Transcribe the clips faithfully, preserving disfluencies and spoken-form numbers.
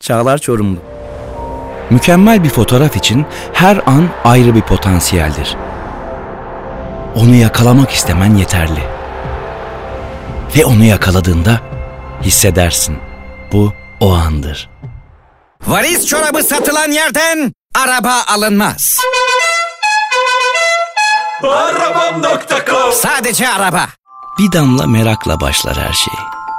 Çağlar Çorumlu. Mükemmel bir fotoğraf için her an ayrı bir potansiyeldir. Onu yakalamak istemen yeterli. Ve onu yakaladığında hissedersin. Bu o andır. Valiz çorabı satılan yerden araba alınmaz. Arabam nokta com. Sadece araba. Bir damla merakla başlar her şey.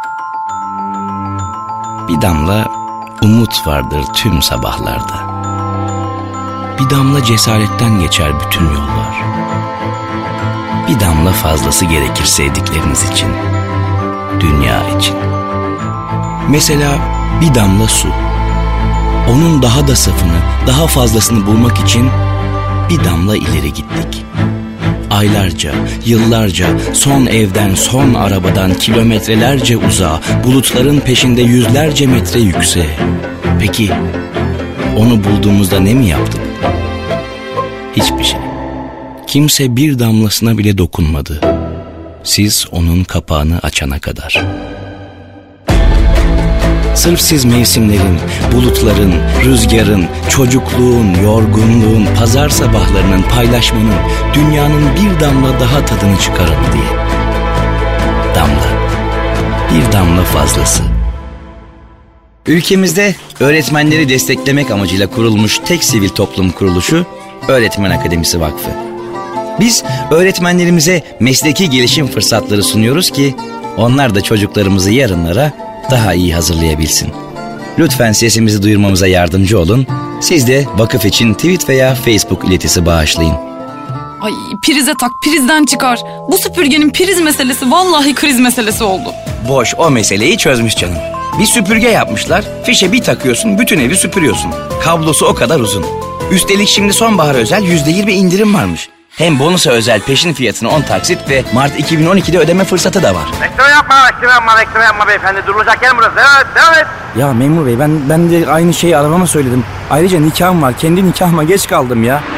Bir damla umut vardır tüm sabahlarda. Bir damla cesaretten geçer bütün yollar. Bir damla fazlası gerekir sevdikleriniz için, dünya için. Mesela bir damla su. Onun daha da safını, daha fazlasını bulmak için bir damla ileri gittik. Aylarca, yıllarca, son evden, son arabadan kilometrelerce uzağa, bulutların peşinde yüzlerce metre yükseğe. Peki, onu bulduğumuzda ne mi yaptık? Hiçbir şey. Kimse bir damlasına bile dokunmadı. Siz onun kapağını açana kadar. Sırf siz mevsimlerin, bulutların, rüzgarın, çocukluğun, yorgunluğun, pazar sabahlarının, paylaşmanın, dünyanın bir damla daha tadını çıkarın diye. Damla. Bir damla fazlası. Ülkemizde öğretmenleri desteklemek amacıyla kurulmuş tek sivil toplum kuruluşu Öğretmen Akademisi Vakfı. Biz öğretmenlerimize mesleki gelişim fırsatları sunuyoruz ki onlar da çocuklarımızı yarınlara daha iyi hazırlayabilsin. Lütfen sesimizi duyurmamıza yardımcı olun. Siz de vakıf için tweet veya Facebook iletisi bağışlayın. Ay prize tak, prizden çıkar. Bu süpürgenin priz meselesi vallahi kriz meselesi oldu. Boş, o meseleyi çözmüş canım. Bir süpürge yapmışlar, fişe bir takıyorsun, bütün evi süpürüyorsun. Kablosu o kadar uzun. Üstelik şimdi sonbahara özel yüzde yirmi indirim varmış. Hem bonusa özel peşin fiyatına on taksit ve Mart iki bin on ikide ödeme fırsatı da var. Ekstra yapma, ekstra yapma, ekstra yapma beyefendi. Durulacak yer burası. Evet, evet. Ya memur bey, ben ben de aynı şeyi arabama söyledim. Ayrıca nikahım var. Kendi nikahıma geç kaldım ya.